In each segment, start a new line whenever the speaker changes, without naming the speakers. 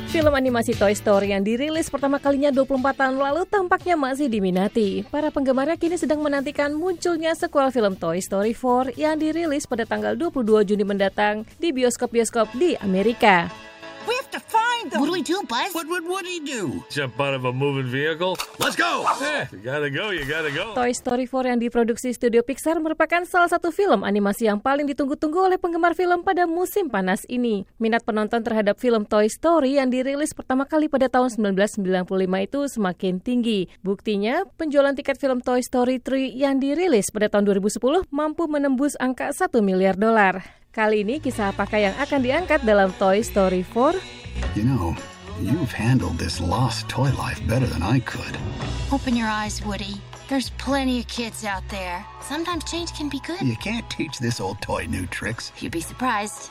Film animasi Toy Story yang dirilis pertama kalinya 24 tahun lalu tampaknya masih diminati. Para penggemarnya kini sedang menantikan munculnya sequel film Toy Story 4 yang dirilis pada tanggal 22 Juni mendatang di bioskop-bioskop di Amerika.
We have to find them.
What do we do, Buzz?
What would he do?
Jump out of a moving vehicle?
Let's go!
You gotta go.
Toy Story 4 yang diproduksi studio Pixar merupakan salah satu film animasi yang paling ditunggu-tunggu oleh penggemar film pada musim panas ini. Minat penonton terhadap film Toy Story yang dirilis pertama kali pada tahun 1995 itu semakin tinggi. Buktinya, penjualan tiket film Toy Story 3 yang dirilis pada tahun 2010 mampu menembus angka $1 miliar. Kali ini kisah apakah yang akan diangkat dalam Toy Story 4?
You know, you've handled this lost toy life better than I could.
Open your eyes, Woody. There's plenty of kids out there. Sometimes change can be good.
You can't teach this old toy new tricks.
You'd be surprised.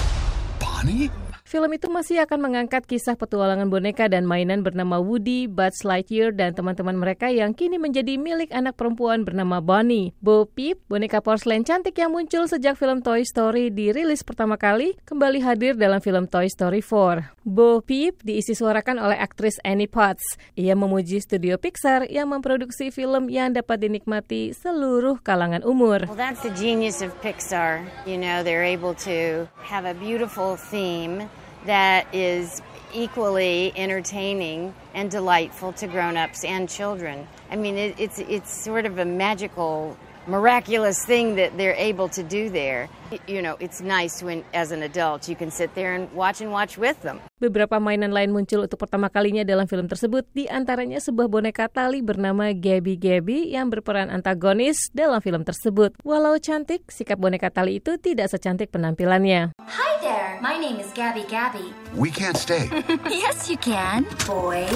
Bonnie?
Film itu masih akan mengangkat kisah petualangan boneka dan mainan bernama Woody, Buzz Lightyear, dan teman-teman mereka yang kini menjadi milik anak perempuan bernama Bonnie. Bo Peep, boneka porselen cantik yang muncul sejak film Toy Story dirilis pertama kali, kembali hadir dalam film Toy Story 4. Bo Peep diisi suarakan oleh aktris Annie Potts. Ia memuji studio Pixar yang memproduksi film yang dapat dinikmati seluruh kalangan umur.
Well, that's the genius of Pixar. You know, they're able to have a beautiful theme that is equally entertaining and delightful to grown-ups and children. I mean, it's sort of a magical, miraculous thing that they're able to do there. You know, it's nice when, as an adult, you can sit there and watch with them.
Beberapa mainan lain muncul untuk pertama kalinya dalam film tersebut, di antaranya sebuah boneka tali bernama Gabby Gabby yang berperan antagonis dalam film tersebut. Walau cantik, sikap boneka tali itu tidak secantik penampilannya.
Hi there, my name is Gabby Gabby.
We can't stay.
Yes, you can, boys.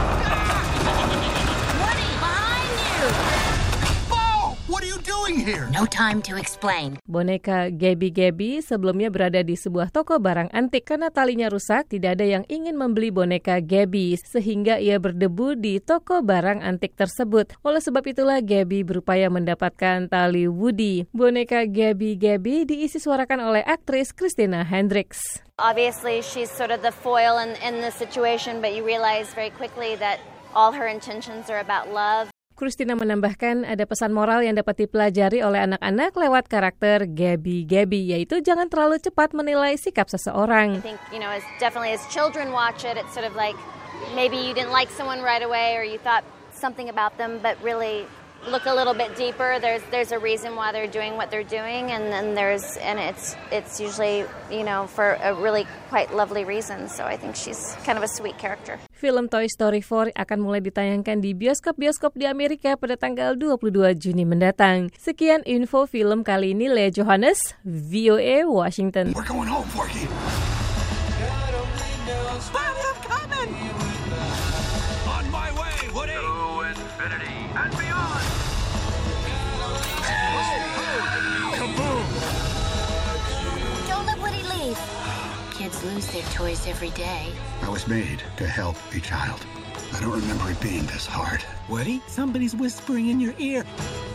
Woody, behind you!
What are you doing here?
No time to explain.
Boneka Gabby Gabby sebelumnya berada di sebuah toko barang antik. Karena talinya rusak, tidak ada yang ingin membeli boneka Gabby, sehingga ia berdebu di toko barang antik tersebut. Oleh sebab itulah Gabby berupaya mendapatkan tali Woody. Boneka Gabby Gabby diisi suarakan oleh aktris Christina Hendricks.
Obviously, she's sort of the foil in the situation, but you realize very quickly that all her intentions are about love.
Christina menambahkan ada pesan moral yang dapat dipelajari oleh anak-anak lewat karakter Gabby Gabby, yaitu jangan terlalu cepat menilai sikap seseorang.
I think, you know, definitely as children watch it, it's sort of like maybe you didn't like someone right away or you thought something about them, but really look a little bit deeper. There's a reason why they're doing what they're doing, and it's usually, you know, for a really quite lovely reason. So I think she's kind of a sweet character.
Film Toy Story 4 akan mulai ditayangkan di bioskop-bioskop di Amerika pada tanggal 22 Juni mendatang. Sekian info film kali ini, Lea Johannes, VOA Washington.
We're going home, Forky.
Bobby, I'm coming.
On my way, Woody.
To infinity and beyond.
Kaboom!
Don't let Woody leave.
Kids lose their toys every day.
I was made to help a child. I don't remember it being this hard.
Woody, somebody's whispering in your ear.